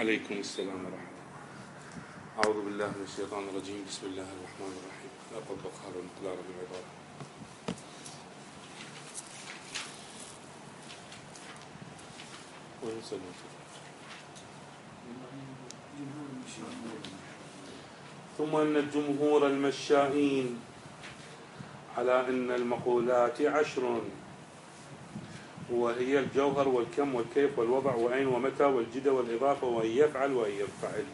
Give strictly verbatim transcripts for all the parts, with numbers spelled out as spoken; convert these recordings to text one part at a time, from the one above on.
عليكم السلام ورحمة الله. أعوذ بالله من الشيطان الرجيم. بسم الله الرحمن الرحيم. لا تطبق هذا المقدار بالعبارة. وين وصلنا؟ ثم أن الجمهور المشائين على أن المقولات عشر، وهي الجوهر والكم والكيف والوضع وأين ومتى والجدة والإضافة وأن يفعل وأن يفعل.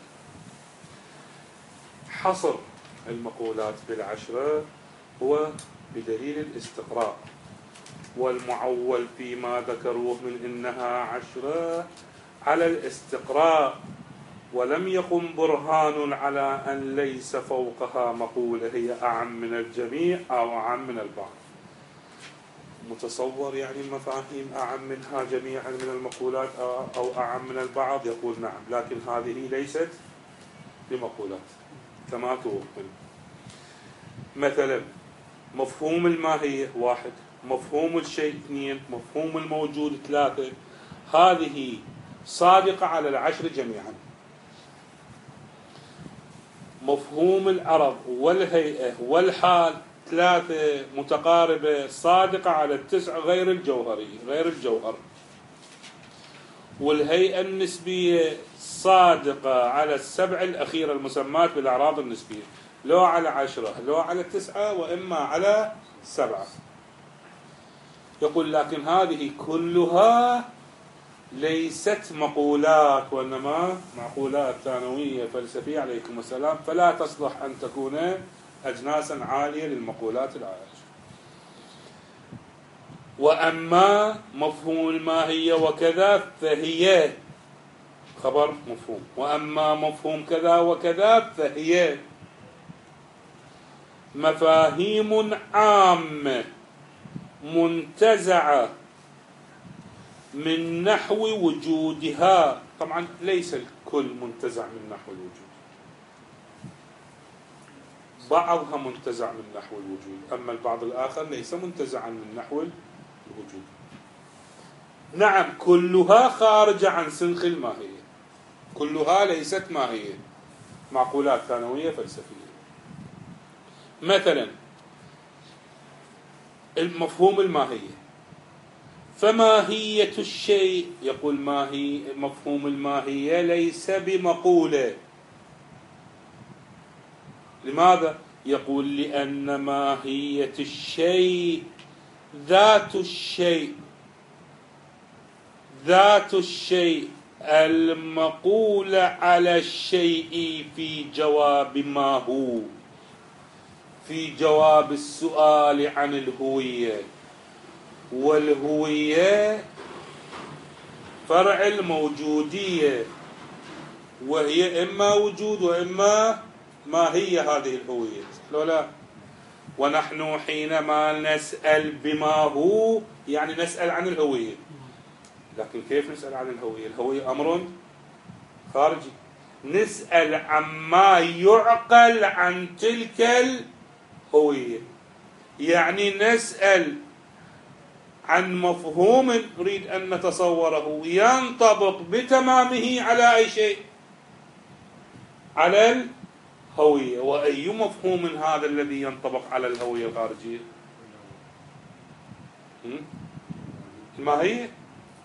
حصر المقولات بالعشرة هو بدليل الاستقراء، والمعول فيما ذكروه من إنها عشرة على الاستقراء، ولم يقم برهان على أن ليس فوقها مقولة هي أعم من الجميع أو أعم من البعض. متصور يعني مفاهيم أعم منها جميعا من المقولات أو أعم من البعض؟ يقول نعم، لكن هذه ليست لمقولات كما توقن. مثلا مفهوم الماهية واحد، مفهوم الشيء اثنين، مفهوم الموجود ثلاثة، هذه صادقة على العشر جميعا. مفهوم العرض والهيئة والحال ثلاثة متقاربة صادقة على التسع غير الجوهري غير الجوهر. والهيئة النسبية صادقة على السبع الأخيرة المسمات بالأعراض النسبية، لو على عشرة لو على تسعة وإما على سبعة. يقول لكن هذه كلها ليست مقولات، وإنما معقولات ثانوية فلسفية عليكم السلام، فلا تصلح أن تكون أجناسا عالية للمقولات العاشرة. وأما مفهوم الماهية وكذا فهي خبر مفهوم، وأما مفهوم كذا وكذا فهي مفاهيم عامة منتزعة من نحو وجودها. طبعا ليس الكل منتزع من نحو الوجود، بعضها منتزع من نحو الوجود، أما البعض الآخر ليس منتزعا من نحو الوجود. نعم كلها خارجة عن سنخ الماهية، كلها ليست ماهية، معقولات ثانوية فلسفية. مثلا المفهوم الماهية، فماهية الشيء، يقول ماهي مفهوم الماهية ليس بمقولة. لماذا؟ يقول لأن ماهية الشيء ذات الشيء، ذات الشيء المقولة على الشيء في جواب ما هو، في جواب السؤال عن الهوية. والهوية فرع الموجودية، وهي إما وجود وإما ما هي هذه الهوية، لو لا. ونحن حينما نسأل بما هو يعني نسأل عن الهوية، لكن كيف نسأل عن الهوية؟ الهوية أمر خارجي. نسأل عما يعقل عن تلك الهوية، يعني نسأل عن مفهوم نريد أن نتصوره ينطبق بتمامه على أي شيء، على الهوية. وأي مفهوم هذا الذي ينطبق على الهوية الخارجية؟ الماهية.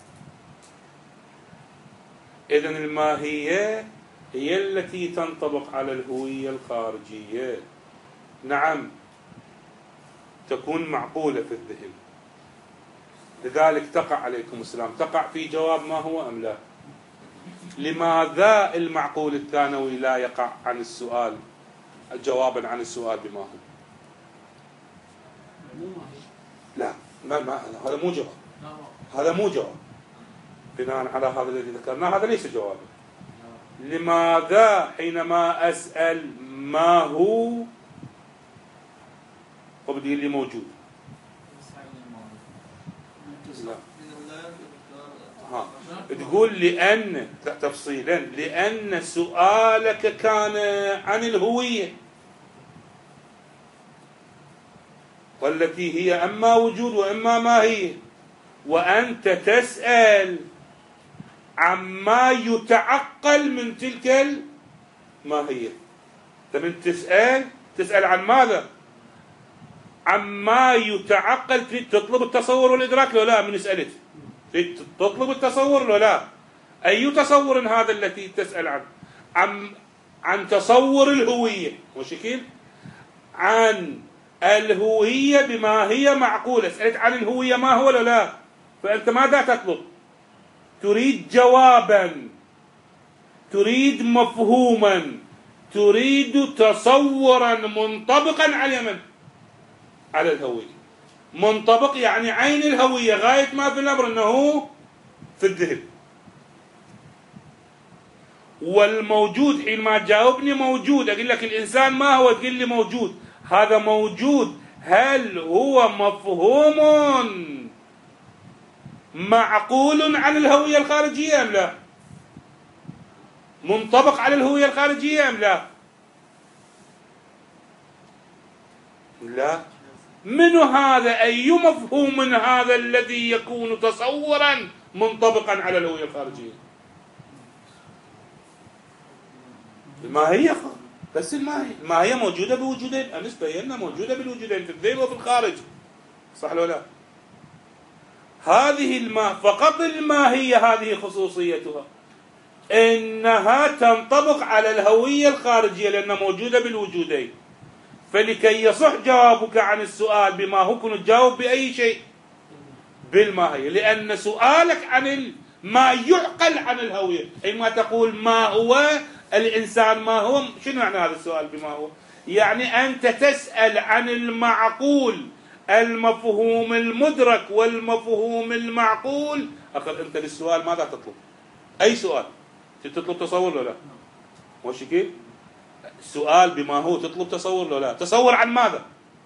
إذن الماهية هي التي تنطبق على الهوية الخارجية. نعم تكون معقولة في الذهن، لذلك تقع عليكم السلام، تقع في جواب ما هو أم لا؟ لماذا المعقول الثانوي لا يقع عن السؤال جوابا عن السؤال بما هو؟ لا ما ما هذا مو جواب، هذا مو جواب بناء على هذا الذي ذكرناه، هذا ليس جوابا. لماذا حينما أسأل ما هو وبدي لي موجود؟ لا. ها. تقول لأن تفصيلا لأن سؤالك كان عن الهوية، والتي هي أما وجود وإما ماهية، وأنت تسأل عما يتعقل من تلك الماهية. تمن تسأل تسأل عن ماذا؟ عما يتعقل. تريد تطلب التصور والإدراك لو لا؟ من سألت تريد تطلب التصور لو لا؟ أي تصور هذا التي تسأل عنه؟ عن عن تصور الهوية، وشكل عن الهوية بما هي معقولة. سألت عن الهوية ما هو ولا لا؟ فأنت ماذا تطلب؟ تريد جوابا، تريد مفهوما، تريد تصورا منطبقا على من؟ على الهوية. منطبق يعني عين الهوية، غاية ما في الأمر أنه في الذهن. والموجود حينما تجاوبني موجود، أقول لك الإنسان ما هو، تقول لي موجود. هذا موجود هل هو مفهوم معقول عن الهوية الخارجية أم لا؟ منطبق على الهوية الخارجية أم لا؟ لا. من هذا؟ أي مفهوم من هذا الذي يكون تصورا منطبقا على الهوية الخارجية؟ الماهية. بس الماهية الماهية موجودة بوجودين، أمس بينا موجودة بالوجودين، في الذهن وفي الخارج، صح ولا لا؟ هذه الماء فقط الماهية هذه خصوصيتها إنها تنطبق على الهوية الخارجية لأنها موجودة بالوجودين. فلكي يصح جوابك عن السؤال بما هو كنت تجاوب بأي شيء بالماهية، لأن سؤالك عن ما يعقل عن الهوية، أي ما تقول ما هو الإنسان ما هو. شنو معنى هذا السؤال بما هو؟ يعني أنت تسأل عن المعقول، المفهوم المدرك والمفهوم المعقول. أخذ أنت للسؤال ماذا تطلب؟ أي سؤال تطلب تصور ولا لا؟ مش كيف؟ السؤال بما هو تطلب تصور ولا لا؟ تصور عن ماذا؟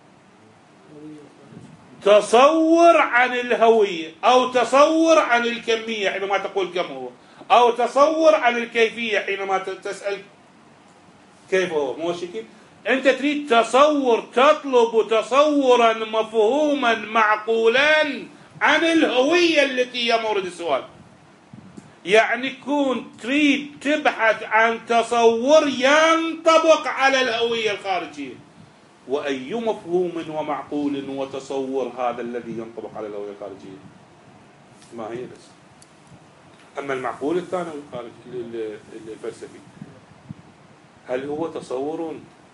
تصور عن الهوية، أو تصور عن الكمية حينما تقول كم هو، أو تصور عن الكيفية حينما تسأل كيف هو. مو كيف؟ أنت تريد تصور، تطلب تصورا مفهوما معقولا عن الهوية التي هي مورد السؤال. يعني كون تريد تبحث عن تصور ينطبق على الهوية الخارجية. وأي مفهوم ومعقول وتصور هذا الذي ينطبق على الهوية الخارجية؟ ما هي بس. أما المعقول الثاني الفلسفي، هل هو تصور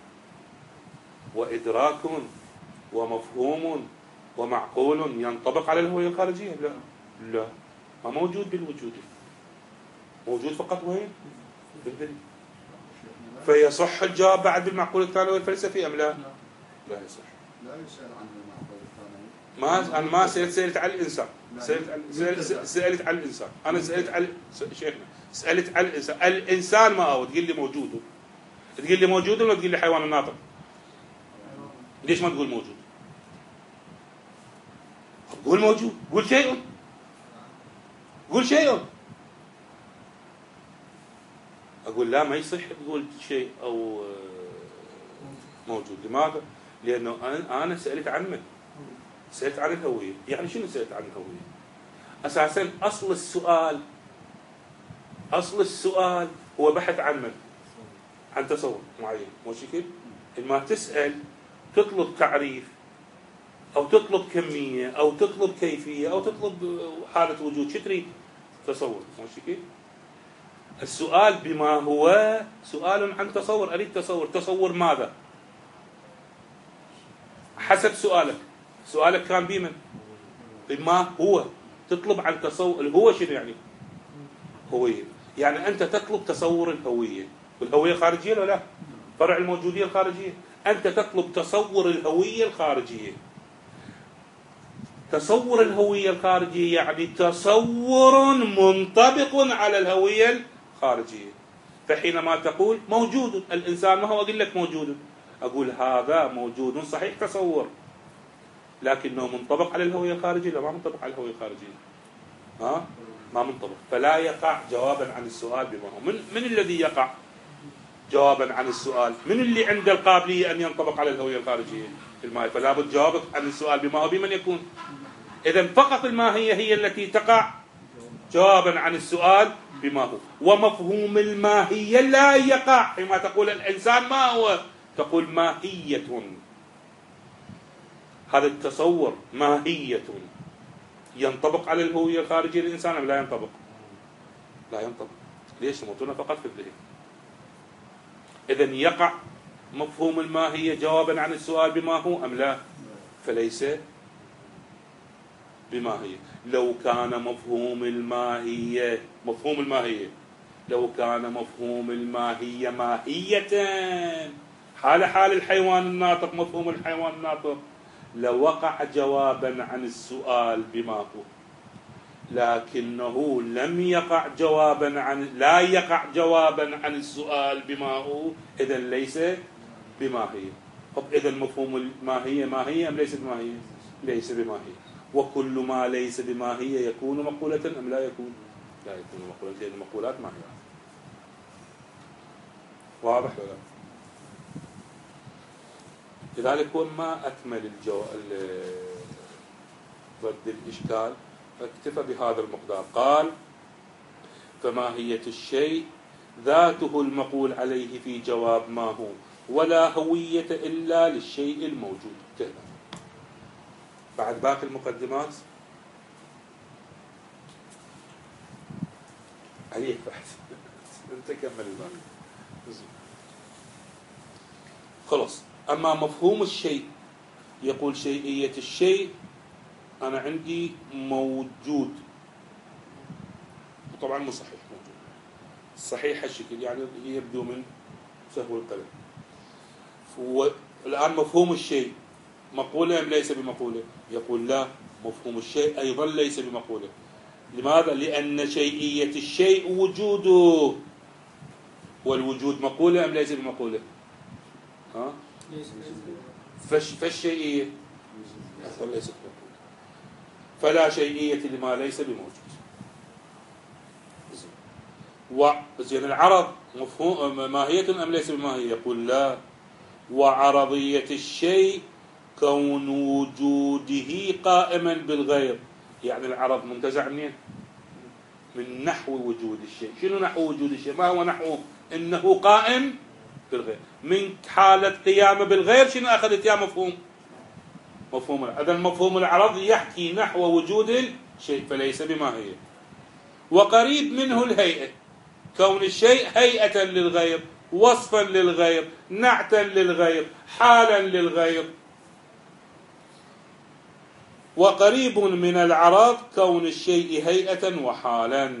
وإدراك ومفهوم ومعقول ينطبق على الهوية الخارجية؟ لا، لا، ما موجود بالوجود، موجود فقط وين؟ بالذهن. فيصح الجواب بعد بالمعقول الثاني والفلسفي أم لا؟ لا يصح. لا يسأل عن المعقول الثاني. ما أنا ما سألت سألت عن الإنسان، سألت عن سألت, سألت عن الإنسان. أنا سألت عن شيخنا، سألت عن الإنسان. الإنسان ما هو؟ تقول لي موجود، تقول لي موجود ولا تقول لي حيوان ناطق؟ ليش ما تقول موجود؟ قول موجود، قول شيء، قول شيء. أقول لا، ما يصح تقول شيء أو موجود. لماذا؟ لأنه أنا سألت عن من؟ سألت عن الهوية. يعني شنو سألت عن الهوية؟ أساسا أصل السؤال أصل السؤال هو بحث عن من؟ عن تصور معين. مو شكل؟ لما تسأل تطلب تعريف أو تطلب كمية أو تطلب كيفية أو تطلب حالة وجود. شو تريد؟ تصور. مو شكل؟ السؤال بما هو سؤال عن تصور. أريد تصور. تصور ماذا؟ حسب سؤالك. سؤالك كان بمن؟ بما هو. تطلب عن تصور. الهو شنو يعني؟ هوية. يعني أنت تطلب تصور الهوية. والهوية خارجية ولا لا؟ فرع الموجودية الخارجية. أنت تطلب تصور الهوية الخارجية. تصور الهوية الخارجية يعني تصور منطبق على الهوية الخارجية. فحينما تقول موجود الإنسان ما هو، أقول لك موجود، أقول هذا موجود صحيح تصور، لكنه منطبق على الهوية الخارجية. لا، ما منطبق على الهوية الخارجية. ها؟ ما منطبق. فلا يقع جوابا عن السؤال بما هو. من, من الذي يقع جوابا عن السؤال؟ من اللي عنده القابلية أن ينطبق على الهوية الخارجية؟ الماهية. فلا بد جوابك عن السؤال بما هو بمن يكون. إذن فقط الماهية هي التي تقع جوابا عن السؤال بما هو. ومفهوم الماهية لا يقع حينما تقول الإنسان ما هو، تقول ماهية. هذا التصور ماهية ينطبق على الهوية الخارجية للإنسان أم لا ينطبق؟ لا ينطبق. ليش؟ يموتون فقط في الذهن. إذن يقع مفهوم الماهية جوابا عن السؤال بما هو أم لا؟ فليس بماهية. لو كان مفهوم الماهية مفهوم الماهية لو كان مفهوم الماهية ماهية حال حال الحيوان الناطق، مفهوم الحيوان الناطق، لوقع جوابا عن السؤال بما هو، لكنه لم يقع جوابا عن لا يقع جوابا عن السؤال بما هو، إذا ليس بماهية. طب إذا مفهوم الماهية ماهية أم ليس بماهية؟ ليس بماهية. وكل ما ليس بماهية يكون مقولة أم لا يكون؟ لا يكون مقولة، لأن المقولات ماهية. واضح ولا؟ لذلك هو ما أكمل الجو... رد الإشكال، فاكتفى بهذا المقدار. قال: فماهية الشيء ذاته المقول عليه في جواب ما هو، ولا هوية إلا للشيء الموجود. كذا بعد باقي المقدمات عليك بحث انت كمل الباقي. خلاص. أما مفهوم الشيء، يقول شيئية الشيء أنا عندي موجود، وطبعا مو صحيح موجود، صحيح الشكل يعني يبدو من سهو القلم. والآن مفهوم الشيء مقولة أم ليس بمقولة؟ يقول لا، مفهوم الشيء أيضا ليس بمقولة. لماذا؟ لأن شيئية الشيء وجوده، والوجود مقولة أم ليس بمقولة؟ ها؟ فش فالشيئية ليست بمقولة، فلا شيئية لما ليس بموجود. وزين العرض مفهوم ماهية أم ليس بماهية؟ يقول لا. وعرضية الشيء كون وجوده قائما بالغير، يعني العرض منتزع منين؟ من نحو وجود الشيء. شنو نحو وجود الشيء؟ ما هو نحو؟ إنه قائم بالغير. من حالة قيامه بالغير شنو أخذت يا مفهوم؟ مفهوم العرض. إذن مفهوم العرض يحكي نحو وجود الشيء فليس بماهية. وقريب منه الهيئة، كون الشيء هيئة للغير، وصفا للغير، نعتا للغير، حالا للغير. وقريب من العرض كون الشيء هيئة وحالا.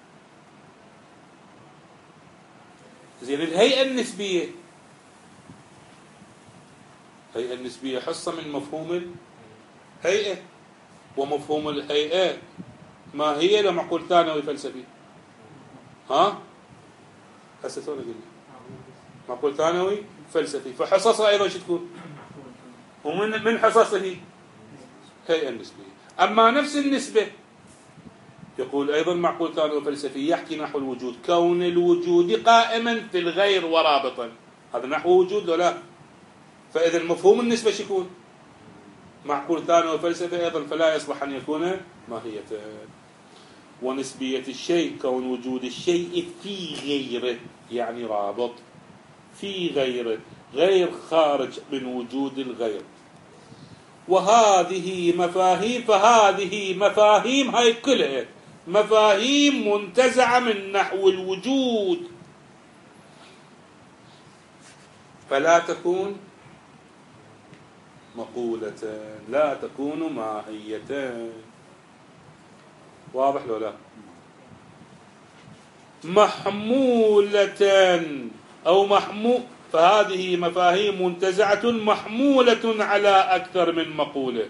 زين الهيئة النسبية، الهيئة النسبية حصة من مفهوم الهيئة، ومفهوم الهيئة ما هي لمعقول ثانوي فلسفي. ها؟ هسه تو نقول معقول ثانوي فلسفي، فحصصها أيضا شو تكون؟ ومن من حصصه هيئة النسبية. أما نفس النسبة يقول أيضا معقول ثانوي فلسفي يحكي نحو الوجود، كون الوجود قائما في الغير ورابطا، هذا نحو وجود لو لا؟ فإذا مفهوم النسبة شو يكون؟ معقول ثانوي فلسفي أيضا، فلا يصلح أن يكون ماهية. ونسبية الشيء كون وجود الشيء في غيره، يعني رابط في غيره، غير خارج من وجود الغير. وهذه مفاهيم، فهذه مفاهيم، هاي كلها مفاهيم منتزعة من نحو الوجود، فلا تكون مقولة، لا تكون ماهية. واضح لو لا؟ محمولة أو محمول، فهذه مفاهيم منتزعة محمولة على أكثر من مقولة.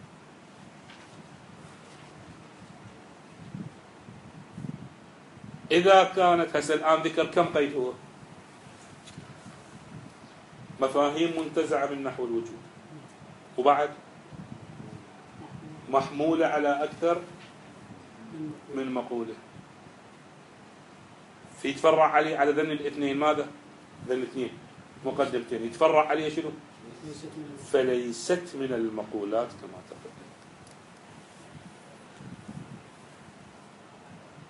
إذا كانت هسه الآن ذكر كم قيد هو؟ مفاهيم منتزعة من نحو الوجود، وبعد محمولة على أكثر من مقولة. في يتفرع عليه على ذن الاثنين ماذا؟ ذن الاثنين مقدمتين يتفرع عليه شنو؟ فليست من المقولات كما تقدم.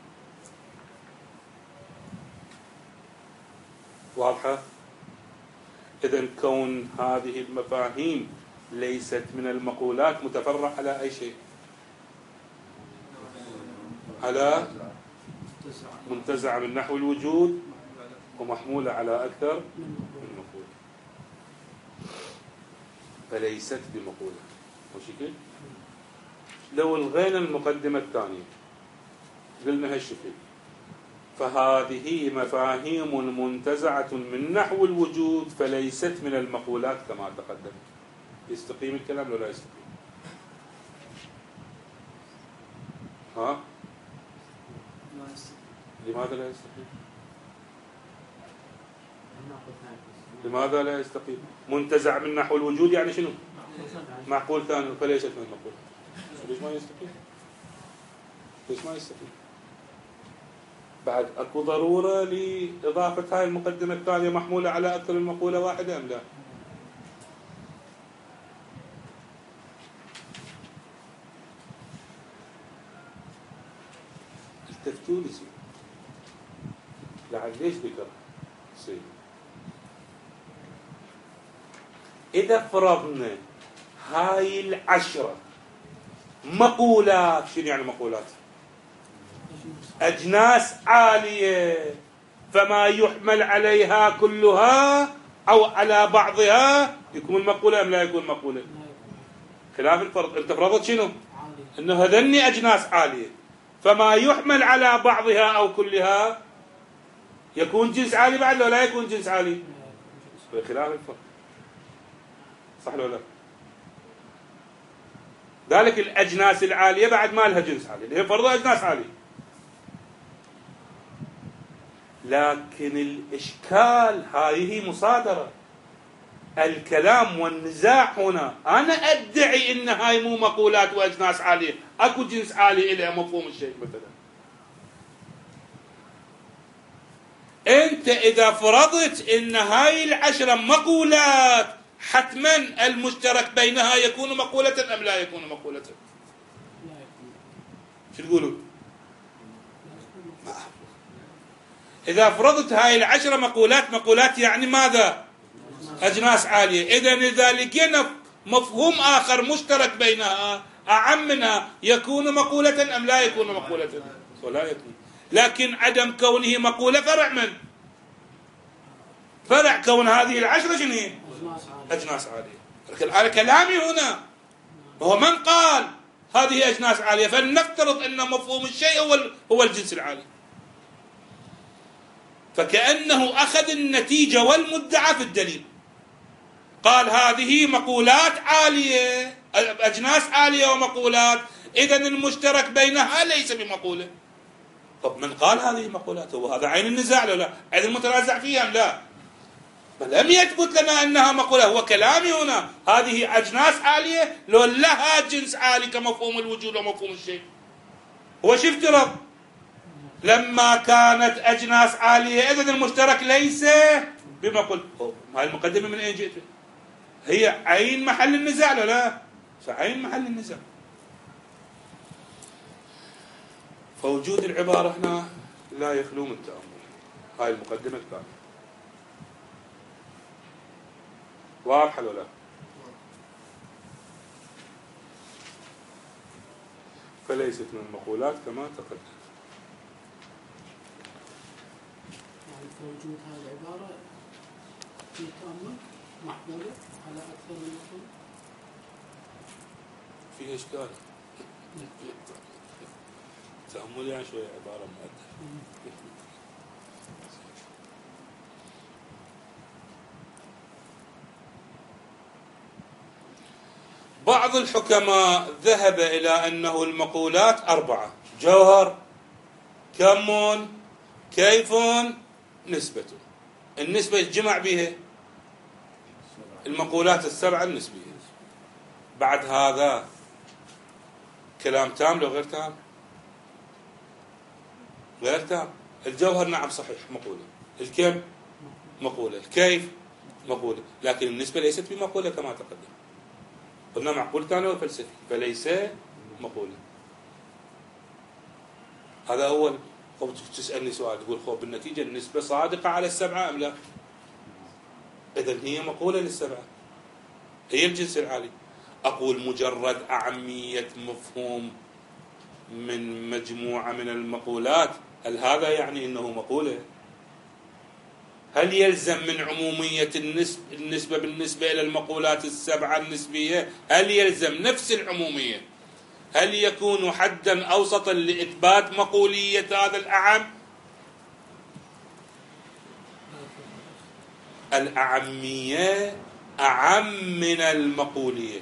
واضحة؟ إذن كون هذه المفاهيم ليست من المقولات متفرع على أي شيء؟ على منتزعة من نحو الوجود ومحمولة على أكثر من مقولة، فليست بمقولة. مشكل؟ لو الغينا المقدمة الثانية قلنا هالشكل، فهذه مفاهيم منتزعة من نحو الوجود فليست من المقولات كما تقدم. يستقيم الكلام ولا لا يستقيم؟ ها؟ لماذا لا يستقيم؟ لماذا لا يستقيم؟ منتزع من نحو الوجود يعني شنو؟ معقول ثاني فليست من المقولة. ليش ما يستقيم؟ ليش ما يستقيم؟ بعد اكو ضرورة لإضافة هاي المقدمة الثانية محمولة على أكثر من مقولة واحدة أم لا؟ التفتوا لي سيدي لعل ليش ذكر سيدي. إذا فرضنا هاي العشرة مقولات، شنو يعني مقولات؟ أجناس عالية، فما يحمل عليها كلها أو على بعضها يكون مقولة أم لا يكون مقولة؟ خلاف الفرض. أنت فرضت شنو؟ إنه هذني أجناس عالية، فما يحمل على بعضها أو كلها يكون جنس عالي بعد ولا لا يكون جنس عالي؟ خلاف الفرض. صح ولا لا؟ ذلك الأجناس العالية بعد ما لها جنس عالي، اللي هي فرضها أجناس عالية. لكن الإشكال هذه مصادرة الكلام والنزاع هنا. أنا أدعي إن هاي مو مقولات وأجناس عالية، أكو جنس عالي إلى مفهوم الشيء مثلا. أنت إذا فرضت إن هاي العشرة مقولات حتما المشترك بينها يكون مقولة أم لا يكون مقولة؟ شو تقولون؟ إذا فرضت هاي العشرة مقولات مقولات يعني ماذا؟ أجناس عالية. إذن إذا لقينا مفهوم آخر مشترك بينها أعم منها يكون مقولة أم لا يكون مقولة؟ ولا يكون. لكن عدم كونه مقولة فرع من؟ فرع كون هذه العشرة شنو هي؟ أجناس عالية. على كلامي هنا هو من قال هذه أجناس عالية، فلنفترض أن مفهوم الشيء هو هو الجنس العالي، فكأنه أخذ النتيجة والمدعى في الدليل. قال هذه مقولات عالية، أجناس عالية ومقولات، إذن المشترك بينها ليس بمقولة. طب من قال هذه مقولات؟ هو هذا عين النزاع ولا لا؟ عين المتنازع فيها أم لا؟ فلم يثبت لنا أنها مقولة. هو كلامي هنا هذه أجناس عالية لو لها جنس عالي كمفهوم الوجود ومفهوم الشيء. هو شو افترض؟ لما كانت أجناس عالية إذن المشترك ليس بمقول. هاي المقدمة من أين جئت؟ هي عين محل النزاع ولا لا؟ عين محل النزاع. فوجود العبارة هنا لا يخلو من تأمل. هاي المقدمة الثانية واضحة ولا لا؟ فليست من المقولات كما تقدم. يعني وجود هذه العبارة في تأمل محمولة على أكثر من مقولة. فيه إشكال. تأمل يعني شوية عبارة مؤدبة. بعض الحكماء ذهب إلى أنه المقولات أربعة: جوهر، كم، كيف، نسبة. النسبة يجمع بها المقولات السبعة النسبية. بعد هذا كلام تام لو غير تام؟ غير تام. الجوهر نعم صحيح مقولة، الكم مقولة، الكيف مقولة، لكن النسبة ليست بمقولة كما تقدم. قلنا معقول ثاني وفلسفي فليس مقولة. هذا أول. خب تسألني سؤال تقول خب بالنتيجة النسبة صادقة على السبعة أم لا؟ إذن هي مقولة للسبعة، هي الجنس العالي. أقول مجرد أعمية مفهوم من مجموعة من المقولات، هل هذا يعني أنه مقولة؟ هل يلزم من عمومية النسبة بالنسبة إلى المقولات السبعة النسبية، هل يلزم نفس العمومية؟ هل يكون حدا أوسطا لإثبات مقولية هذا الأعم؟ الأعمية أعم من المقولية.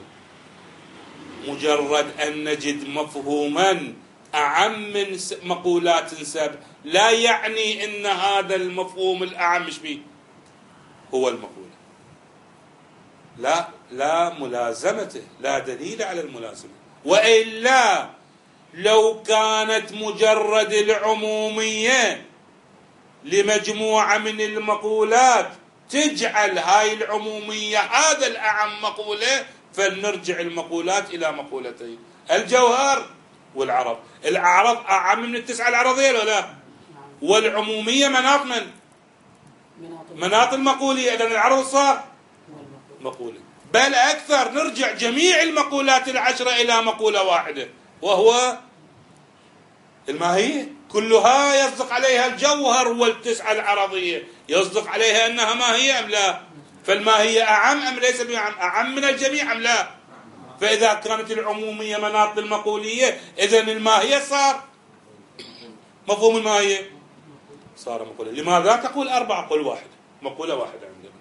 مجرد أن نجد مفهوما أعم من مقولات سبع لا يعني أن هذا المفهوم الأعم مش بيه هو المقولة. لا لا ملازمته، لا دليل على الملازمة. وإلا لو كانت مجرد العمومية لمجموعة من المقولات تجعل هاي العمومية هذا الأعم مقولة، فلنرجع المقولات إلى مقولتين: الجوهر والعرض. الأعراض أعم من التسعة العرضية ولا لا؟ والعمومية مناط من؟ مناط المقولية. إذن العرض صار مقولة، بل أكثر، نرجع جميع المقولات العشرة إلى مقولة واحدة وهو الماهية. كلها يصدق عليها الجوهر والتسعة العرضية يصدق عليها أنها ماهية أم لا؟ فالماهية أعم أم ليس بأعم؟ أعم من الجميع أم لا؟ فإذا كانت العمومية مناط المقولية، إذن الماهية صار مفهوم الماهية صار مقولة. لماذا تقول أربعة؟ قل واحد، مقولة واحدة عندنا.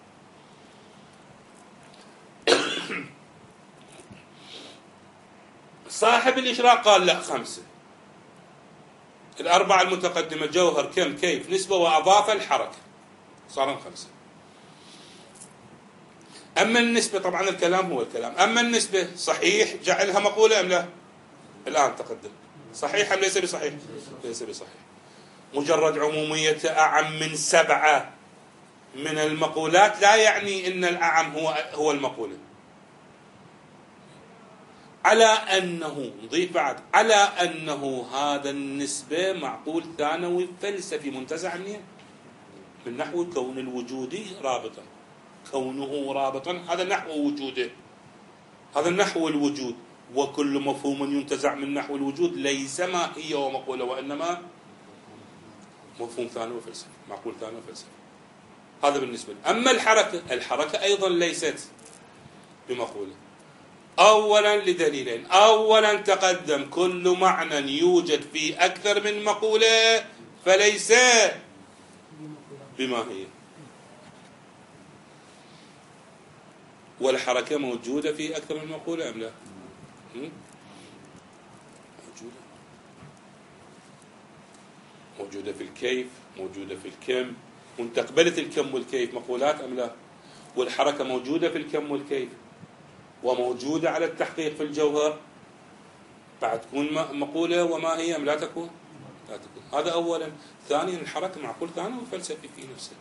صاحب الإشراق قال لا، خمسة. الأربعة المتقدمة جوهر كم كيف نسبة وأضاف الحركة صارن خمسة. أما النسبة طبعا الكلام هو الكلام، أما النسبة صحيح جعلها مقولة أم لا؟ الآن تقدم صحيح أم ليس بصحيح؟ ليس بصحيح. مجرد عمومية أعم من سبعة من المقولات لا يعني أن الأعم هو هو المقولة. على أنه نضيف بعد على أنه هذا النسبة معقول ثانوي فلسفي منتزع النية من نحو كون الوجودي رابطا، كونه رابطا هذا نحو وجوده، هذا نحو الوجود. وكل مفهوم ينتزع من نحو الوجود ليس ما هي ومقولة، وإنما مفهوم ثانوي فلسفي، معقول ثانوي فلسفي. هذا بالنسبة لي. أما الحركة، الحركة أيضا ليست بمقولة. أولا لدليلين: أولا تقدم كل معنى يوجد في أكثر من مقولة فليس بماهية، والحركة موجودة في أكثر من مقولة أم لا؟ موجودة موجودة في الكيف، موجودة في الكم، وانتقبلت الكم والكيف مقولات أم لا؟ والحركة موجودة في الكم والكيف وموجودة على التحقيق في الجوهر، بعد تكون مقولة وما هي أم لا تكون؟ لا تكون. هذا أولا. ثانيا الحركة معقول ثانوي فلسفي في نفسه،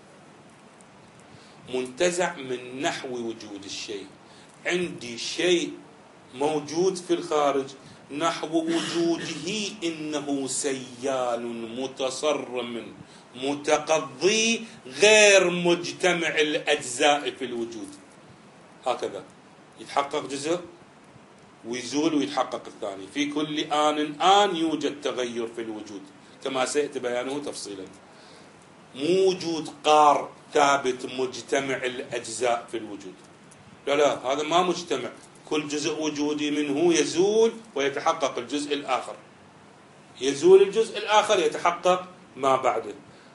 منتزع من نحو وجود الشيء. عندي شيء موجود في الخارج نحو وجوده إنه سيال متصرم متقضي غير مجتمع الأجزاء في الوجود. هكذا يتحقق جزء ويزول ويتحقق الثاني. في كل آن آن يوجد تغير في الوجود كما سيأتي بيانه تفصيلا. مو وجود قار ثابت مجتمع الأجزاء في الوجود، لا لا، هذا ما مجتمع. كل جزء وجودي منه يزول ويتحقق الجزء الآخر، يزول الجزء الآخر يتحقق ما بعده.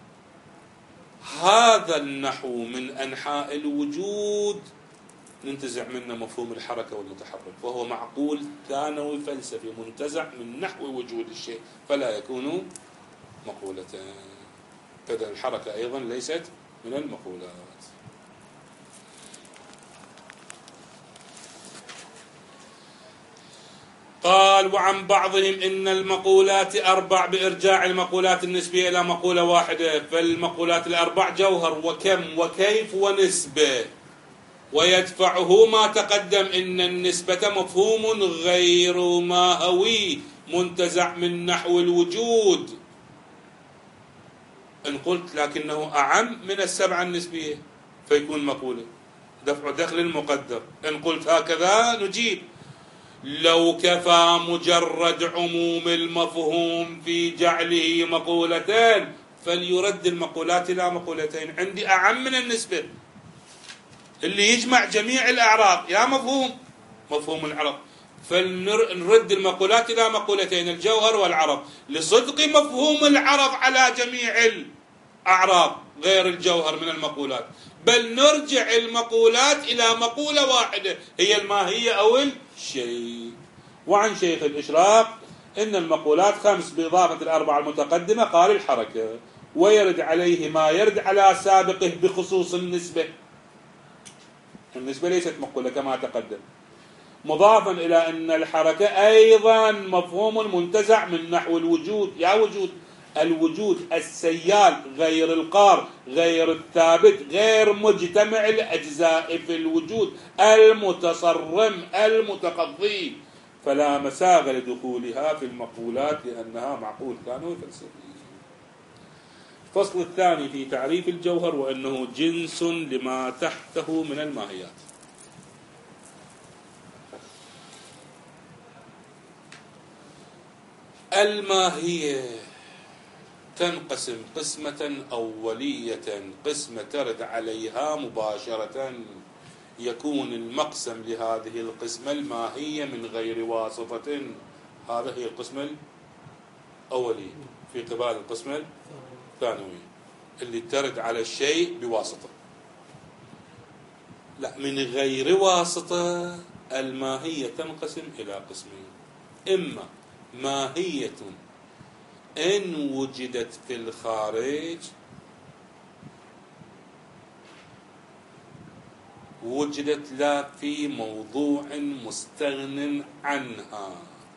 هذا النحو من أنحاء الوجود ننتزع منه مفهوم الحركة والمتحرك، وهو معقول ثانوي فلسفي منتزع من نحو وجود الشيء فلا يكون مقولة. فإذا الحركة أيضا ليست من المقولات. قال: وعن بعضهم إن المقولات أربع بإرجاع المقولات النسبية إلى مقولة واحدة. فالمقولات الأربع جوهر وكم وكيف ونسبة، ويدفعه ما تقدم إن النسبة مفهوم غير ماهوي منتزع من نحو الوجود. إن قلت لكنه أعم من السبعة النسبية فيكون مقولة، دفع دخل المقدر. إن قلت هكذا نجيب. لو كفى مجرد عموم المفهوم في جعله مقولتين فليرد المقولات إلى مقولتين. عندي أعم من النسبة اللي يجمع جميع الأعراض يا مفهوم مفهوم العرض، فلنرد المقولات إلى مقولتين الجوهر والعرض لصدق مفهوم العرض على جميع الأعراض غير الجوهر من المقولات، بل نرجع المقولات إلى مقولة واحدة هي الماهية أو الشيء. وعن شيخ الإشراق إن المقولات خمس بإضافة الأربعة المتقدمة قال الحركة، ويرد عليه ما يرد على سابقه بخصوص النسبة. النسبة ليست مقولة كما تقدم، مضافا إلى أن الحركة أيضا مفهوم منتزع من نحو الوجود. يا وجود، الوجود السيال غير القار غير الثابت غير مجتمع الأجزاء في الوجود المتصرم المتقضي، فلا مساغ لدخولها في المقولات لأنها معقول ثانوي فلسفي. الفصل الثاني في تعريف الجوهر وأنه جنس لما تحته من الماهيات. الماهية تنقسم قسمة أولية، قسمة ترد عليها مباشرة، يكون المقسم لهذه القسمة الماهية من غير واسطة، هذا هي القسمة الأولية في قبال القسمة الثانوية اللي ترد على الشيء بواسطة. لا، من غير واسطة الماهية تنقسم إلى قسمين: إما ماهية إن وجدت في الخارج وجدت لا في موضوع مستغن عنها.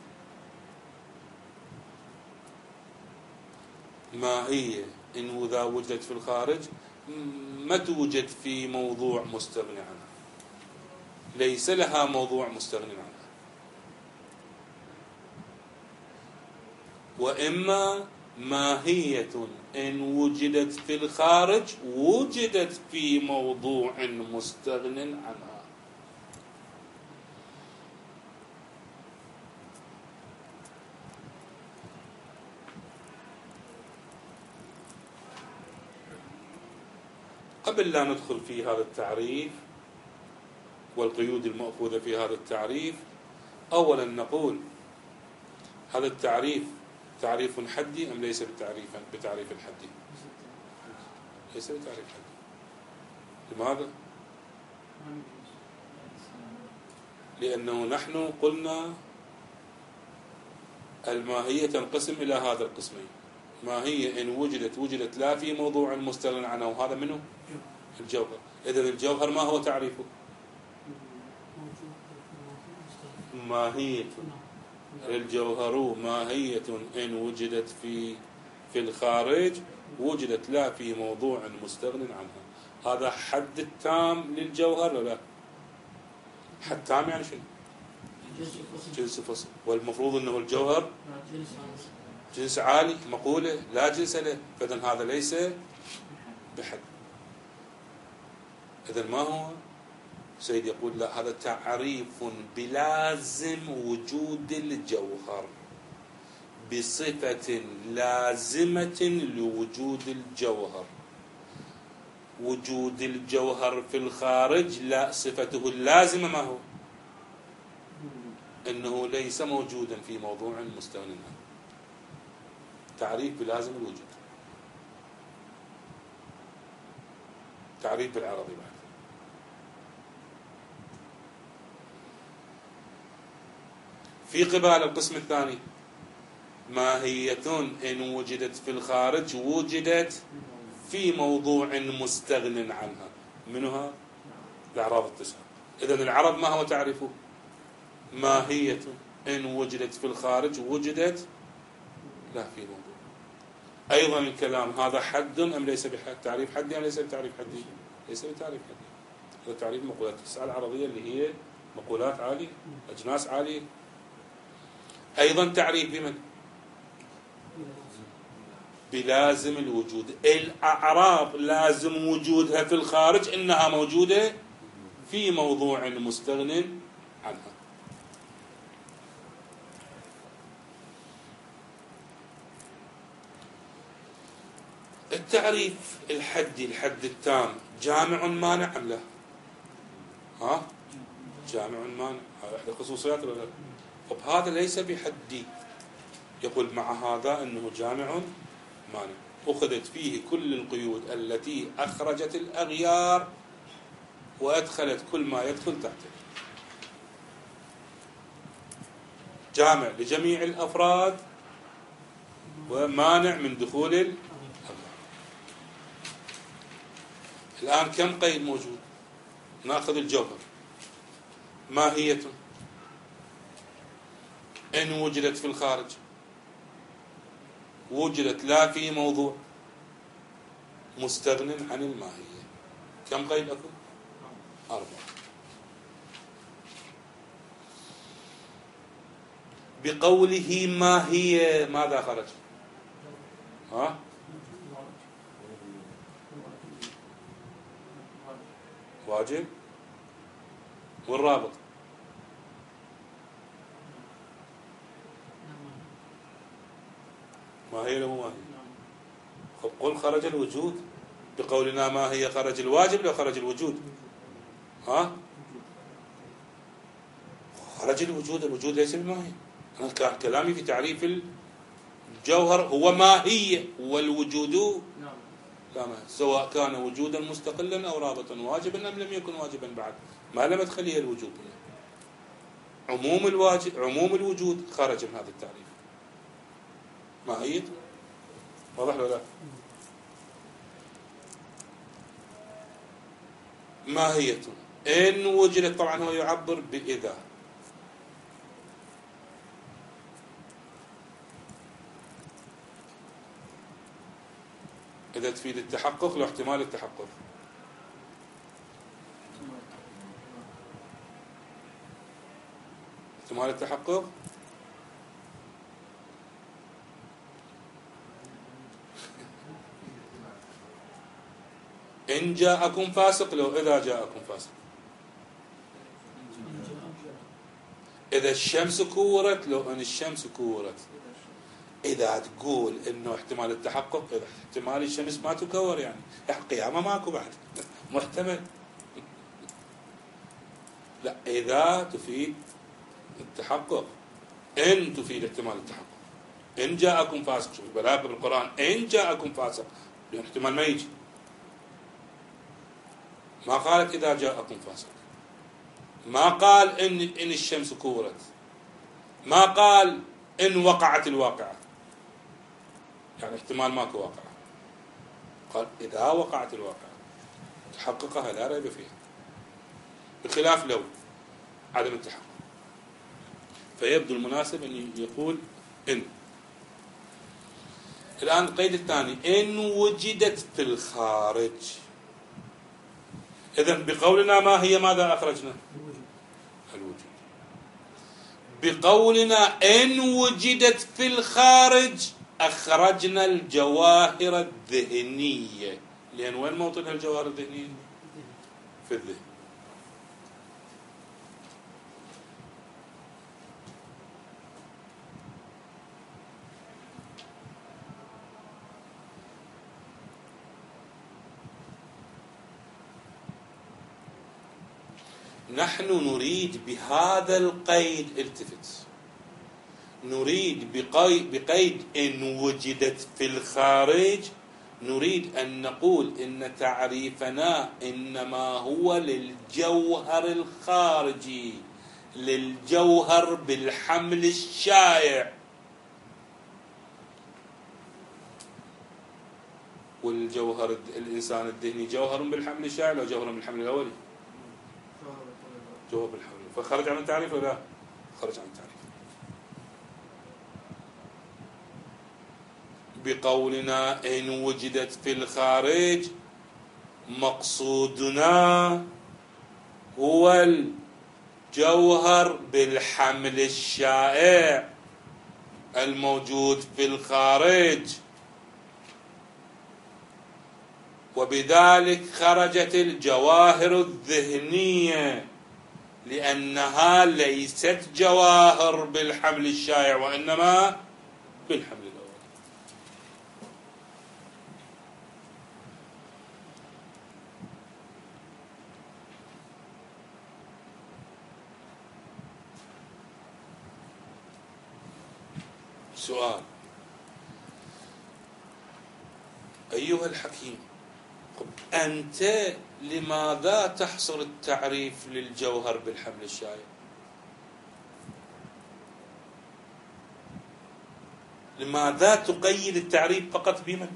ماهية إن إذا وجدت في الخارج ما توجد في موضوع مستغني عنها، ليس لها موضوع مستغني عنها. وإما ماهية إن وجدت في الخارج وجدت في موضوع مستغن عنها. قبل لا ندخل في هذا التعريف والقيود المأخوذة في هذا التعريف، أولا نقول هذا التعريف تعريف حدي أم ليس بتعريف بتعريف الحدي؟ ليس بتعريف حدي. لماذا؟ لأنه نحن قلنا الماهية تنقسم إلى هذا القسمين: ماهية إن وجدت وجدت لا في موضوع مستغن عنه، وهذا منه الجوهر. إذن الجوهر ما هو تعريفه؟ ماهية الجوهر ماهية إن وجدت في في الخارج وجدت لا في موضوع مستغن عنها. هذا حد التام للجوهر ولا لا؟ حد تام يعني شنو؟ جنس فصل. والمفروض أنه الجوهر جنس عالي مقولة لا جنس له، فإذن هذا ليس بحد. إذن ما هو؟ سيد يقول لا، هذا تعريف بلازم وجود الجوهر بصفة لازمة لوجود الجوهر. وجود الجوهر في الخارج لا، صفته اللازمة ما هو؟ إنه ليس موجودا في موضوع مستغن عنه. تعريف بلازم الوجود. تعريف بالعربي بعد. في قبال القسم الثاني: ماهية إن وجدت في الخارج وجدت في موضوع مستغن عنها. منها الأعراض التسعة. إذن العرض ما هو تعريفه؟ ماهية إن وجدت في الخارج وجدت لا في موضوع. أيضا الكلام هذا حد أم ليس بحد؟ تعريف حدي أم ليس بتعريف حدي؟ ليس بتعريف حدي. هذا تعريف مقولات التسعة العرضية اللي هي مقولات عالية، أجناس عالية. أيضا تعريف بمن؟ بلازم الوجود. الأعراض لازم وجودها في الخارج إنها موجودة في موضوع مستغن عنها. التعريف الحدي الحد التام جامع مانع أم لا؟ ها؟ جامع مانع، هذا إحدى الخصوصيات ولا لا؟ طب هذا ليس بحدي، يقول مع هذا أنه جامع مانع، أخذت فيه كل القيود التي أخرجت الأغيار وأدخلت كل ما يدخل تحته، جامع لجميع الأفراد ومانع من دخول الأغيار. الآن كم قيد موجود؟ نأخذ الجوهر، ماهية إن وجدت في الخارج، وجدت لا في موضوع، مستغن عن الماهية. كم قيد أكو؟ أربعة. بقوله ما هي ماذا خرج؟ ها؟ واجب والرابط ما هي لو ما هي؟ قل خرج الوجود. بقولنا ما هي خرج الواجب لو خرج الوجود؟ ها؟ خرج الوجود، الوجود ليس بماهية. أنا كلامي في تعريف الجوهر هو ماهية، والوجود لا ماهية، سواء كان وجودا مستقلا أو رابطا واجبا أم لم يكن واجبا بعد، ما لم تخليه الوجود. عموم الواجب عموم الوجود خرج من هذا التعريف. ماهية واضح ولا لا؟ ماهية إن وجدت، طبعا هو يعبر بإذا، إذا تفيد التحقق لو احتمال التحقق. احتمال التحقق إن جاءكم فاسق لو إذا جاءكم فاسق. إذا الشمس كورت لو أن الشمس كورت. إذا تقول إنه احتمال التحقق إذا احتمال الشمس ما تكور، يعني قيامة ماكو بعد محتمل. لا، إذا تفيد التحقق، إن تفيد احتمال التحقق. إن جاءكم فاسق، شوف البلاغة بالقرآن، إن جاءكم فاسق لأن احتمال ما يجي، ما قالت إذا جاءكم فاسق، ما قال إن إن الشمس كورت، ما قال إن وقعت الواقعة، يعني احتمال ماكو واقعة. قال إذا وقعت الواقعة تحققها لا ريب فيها، بخلاف لو عدم التحقق. فيبدو المناسب أن يقول إن. الآن القيد الثاني إن وجدت في الخارج. إذن بقولنا ما هي ماذا أخرجنا؟ الوجود. بقولنا إن وجدت في الخارج أخرجنا الجواهر الذهنية. لأن وين موطنها الجواهر الذهنية؟ في الذهن. نحن نريد بهذا القيد، التفت، نريد بقيد إن وجدت في الخارج، نريد أن نقول إن تعريفنا إنما هو للجوهر الخارجي، للجوهر بالحمل الشائع. والجوهر الإنسان الذهني جوهر بالحمل الشائع أو جوهر بالحمل الأولي؟ جوهر بالحمل. فخرج عن التعريف ولا لا؟ خرج عن التعريف. بقولنا إن وجدت في الخارج مقصودنا هو الجوهر بالحمل الشائع الموجود في الخارج، وبذلك خرجت الجواهر الذهنية، لأنها ليست جواهر بالحمل الشائع وإنما بالحمل الأول. سؤال: أيها الحكيم، أنت لماذا تحصر التعريف للجوهر بالحمل الشائع؟ لماذا تقيد التعريف فقط بمن؟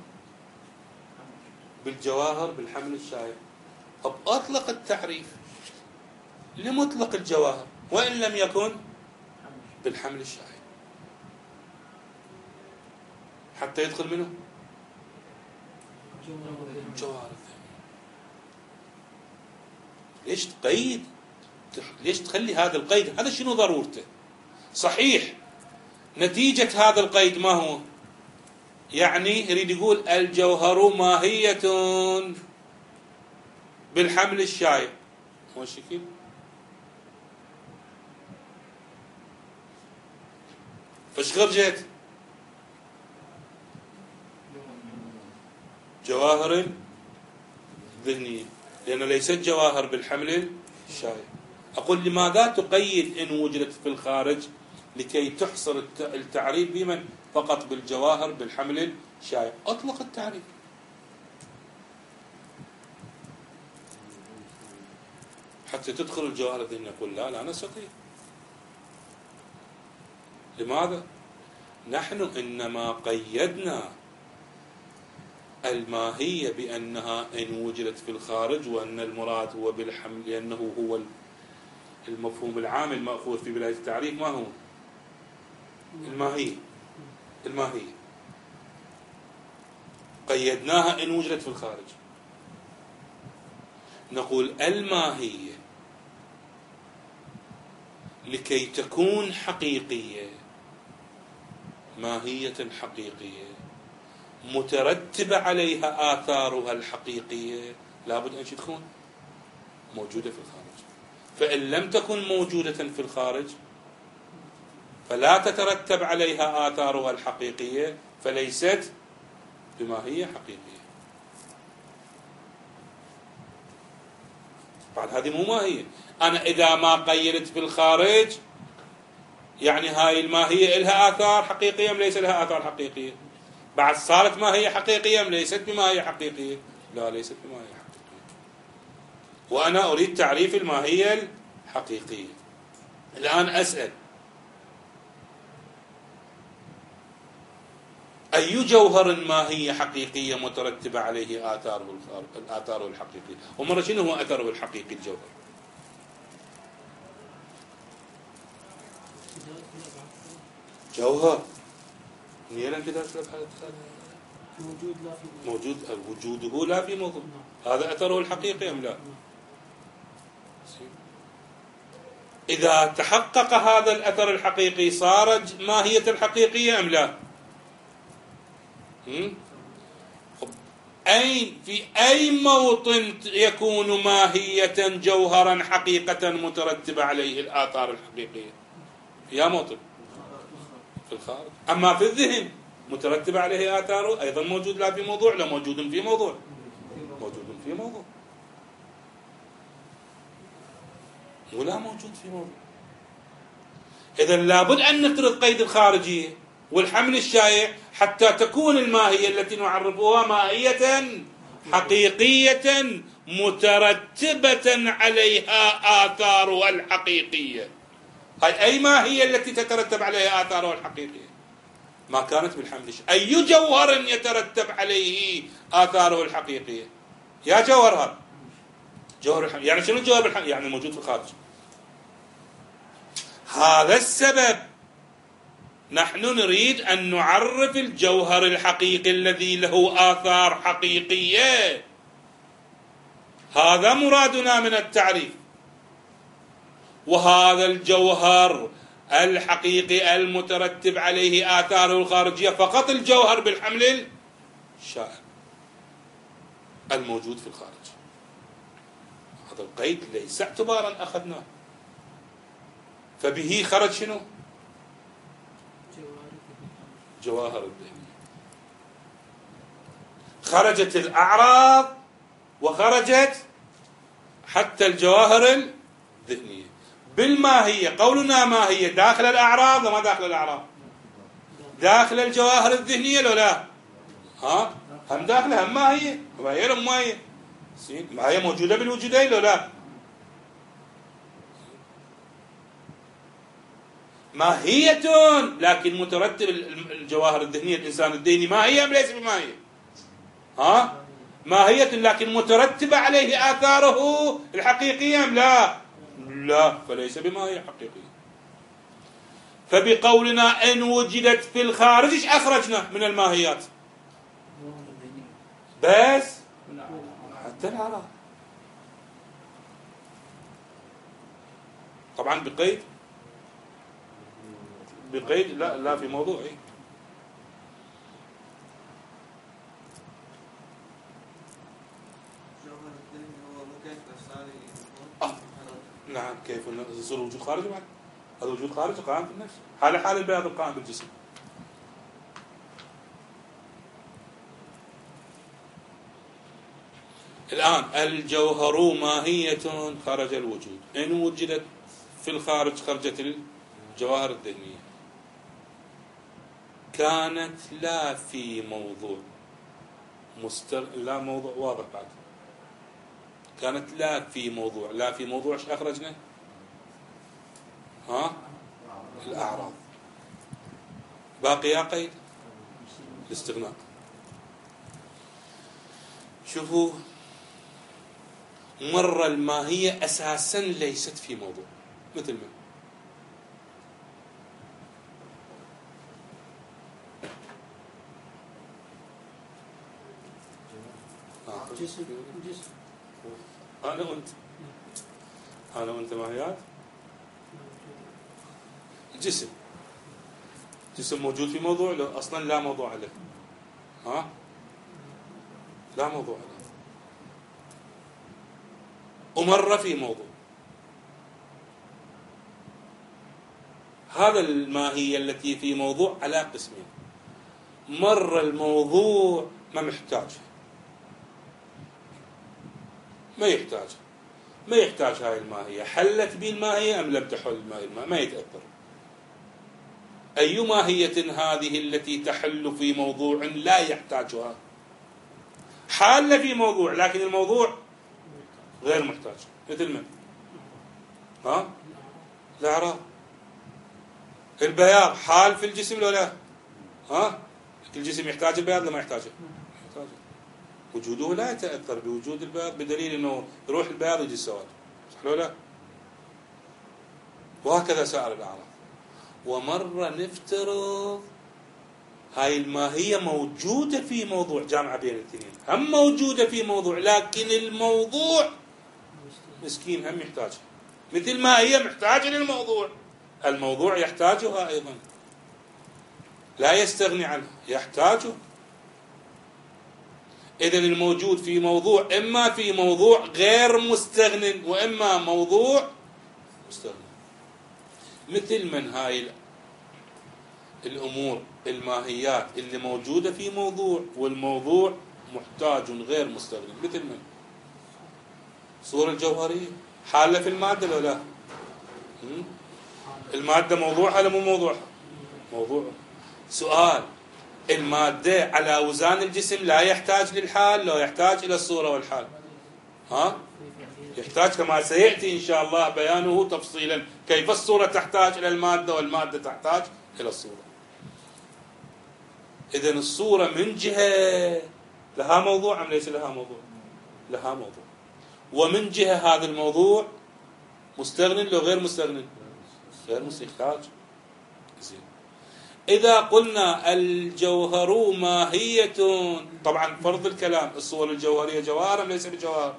بالجواهر بالحمل الشائع. طب أطلق التعريف لمطلق الجواهر وإن لم يكن بالحمل الشائع حتى يدخل منه جواهر الذهنية. ليش تقيد؟ ليش تخلي هذا القيد؟ هذا شنو ضرورته؟ صحيح نتيجة هذا القيد ما هو؟ يعني يريد يقول الجوهر ماهية بالحمل الشائع، هو الشكل. فايش خرجت؟ جواهر ذهنية، لأنه ليست جواهر بالحمل الشائع. أقول لماذا تقيد إن وجدت في الخارج لكي تحصر التعريف بمن؟ فقط بالجواهر بالحمل الشائع. أطلق التعريف. حتى تدخل الجواهر الذهنية نقول لا لا نستطيع. لماذا؟ نحن إنما قيدنا الماهية بأنها إن وجدت في الخارج، وأن المراد هو بالحمل، لأنه هو المفهوم العام المأخوذ في بداية التعريف. ما هو؟ الماهية. الماهية قيدناها إن وجدت في الخارج. نقول الماهية لكي تكون حقيقية، ماهية حقيقية مترتبة عليها آثارها الحقيقية، لابد أن تكون موجودة في الخارج. فإن لم تكن موجودة في الخارج فلا تترتب عليها آثارها الحقيقية، فليست بماهية حقيقية. بعد هذه مو ماهية. أنا إذا ما قيدت في الخارج يعني هاي الماهية إلها آثار حقيقية أم ليس لها آثار حقيقية؟ بعد صارت ماهية حقيقية أم ليست بماهية حقيقية؟ لا، ليست بماهية حقيقية. وأنا أريد تعريف الماهية الحقيقية. الآن أسأل: أي جوهر ماهية حقيقية مترتبة عليه آثاره الآثار الحقيقية؟ ومرة شنو هو أثره الحقيقي الجوهر؟ جوهر نيلا كذا موجود لا في موجود وجوده لا في موضوع. هذا أثره الحقيقي أم لا؟ إذا تحقق هذا الأثر الحقيقي صارت ماهية الحقيقية أم لا؟ أي في أي موطن يكون ماهية جوهرا حقيقة مترتبة عليه الآثار الحقيقية؟ يا موطن في الخارج. أما في الذهن مترتبة عليه آثاره أيضا موجود لا في موضوع، لا موجود في موضوع، موجود في موضوع، ولا موجود في موضوع. إذن لابد أن نفرض قيد الخارجية والحمل الشائع حتى تكون الماهية التي نعرفها ماهية حقيقية مترتبة عليها آثارها الحقيقية. هاي أي ماهية التي تترتب عليها آثارها الحقيقية؟ ما كانت بالحمل الشائع. أي جوهر يترتب عليه آثاره الحقيقية؟ يا جوهر هذا جوهر الحمل. يعني شنو جوهر الحمل؟ يعني موجود في الخارج. هذا السبب نحن نريد أن نعرف الجوهر الحقيقي الذي له آثار حقيقية. هذا مرادنا من التعريف. وهذا الجوهر الحقيقي المترتب عليه آثاره الخارجية فقط الجوهر بالحمل الشائع. الموجود في الخارج. هذا القيد ليس اعتبارا أخذناه، فبه خرج شنو؟ جواهر الذهنية. خرجت الأعراض وخرجت حتى الجواهر الذهنية. بالماهية قولنا ماهية داخل الأعراض وما داخل الأعراض؟ داخل الجواهر الذهنية لو لا؟ ها؟ هم داخلها هم ماهية، ماهية لو ماهية؟ ماهية موجودة بالوجودين لو لا؟ ماهية لكن مترتب الجواهر الذهنية الإنسان الذهني ماهية أم ليس بماهية؟ ها؟ ماهية لكن مترتبة عليه آثاره الحقيقية أم لا؟ لا، فليس بماهية حقيقية. فبقولنا إن وجدت في الخارج إيش أخرجنا من الماهيات؟ بس حتى الأعراض. طبعا بقيد بقيد لا لا في موضوع إيه؟ آه. نعم، كيف يصير وجود خارجي بعد؟ هذا وجود خارجي قائم في النفس، حال حال البياض القائم بالجسم. الآن الجوهر ماهية خرج الوجود، إن وجدت في الخارج خرجت الجواهر الذهنية. كانت لا في موضوع مستر لا موضوع واضح بعد. كانت لا في موضوع، لا في موضوع ايش اخرجنا؟ ها؟ الأعراض. باقي يا قيد الاستغناء. شوفوا، مرة الماهية أساسا ليست في موضوع، مثل من جسم جسم أنا وأنت أنا وأنت ماهيات. الجسم جسم موجود في موضوع لو أصلا لا موضوع له. ها؟ لا موضوع له. ومرة في موضوع. هذا الماهية التي في موضوع على قسمين. مرة الموضوع ما محتاج ما يحتاج ما يحتاج هاي الماهية، حلت به الماهية أم لم تحل الماهية ما يتأثر. أي ماهية هذه التي تحل في موضوع لا يحتاجها؟ حالة في موضوع لكن الموضوع غير محتاج، مثل من؟ ها؟ الأعراض. البياض حال في الجسم لو لا؟ ها؟ الجسم يحتاج البياض ولا ما يحتاجه؟ يحتاجه. وجوده لا يتأثر بوجود البياض بدليل أنه يروح البياض يجي السواد، صح لو لا؟ وهكذا سائر الأعراض. ومرة نفترض هاي الماهية موجودة في موضوع، جامعة بين الاثنين، هم موجودة في موضوع لكن الموضوع مسكين هم يحتاجها، مثل ما هي محتاجة للموضوع، الموضوع يحتاجها أيضا، لا يستغني عنه، يحتاجه. إذن الموجود في موضوع إما في موضوع غير مستغن وإما موضوع مستغن. مثل من هاي الأمور الماهيات اللي موجودة في موضوع والموضوع محتاج غير مستغن، مثل من الصورة الجوهرية حالة في المادة لو لا؟ المادة موضوعها ولا مو موضوعها؟ موضوع. سؤال، المادة على وزان الجسم لا يحتاج للحال، لو يحتاج إلى الصورة والحال؟ ها؟ يحتاج، كما سيأتي إن شاء الله بيانه تفصيلا، كيف الصورة تحتاج إلى المادة والمادة تحتاج إلى الصورة. إذن الصورة من جهة لها موضوع أم ليس لها موضوع؟ لها موضوع. ومن جهة هذا الموضوع مستغن لو غير مستغن؟ غير مستغن. زين. إذا قلنا الجوهر ماهية، طبعا فرض الكلام الصور الجوهرية جواهر أم ليس بجواهر؟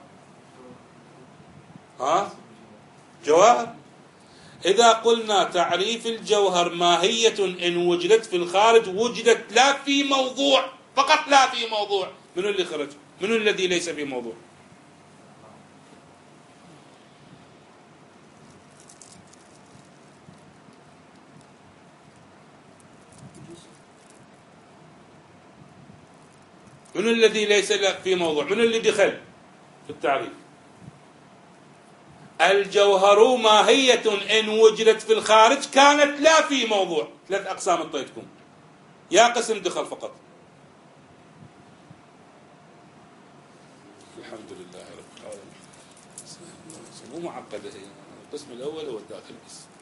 ها؟ جواهر. إذا قلنا تعريف الجوهر ماهية إن وجدت في الخارج، وجدت لا في موضوع، فقط لا في موضوع، من اللي خرج؟ من الذي ليس في موضوع؟ من الذي ليس في موضوع؟ من اللي دخل في التعريف؟ الجوهر ماهية إن وجدت في الخارج كانت لا في موضوع. ثلاث أقسام اعطيتكم، يا قسم دخل فقط. الحمد لله رب العالمين. مو معقدة هي، القسم الأول هو الداخل بس.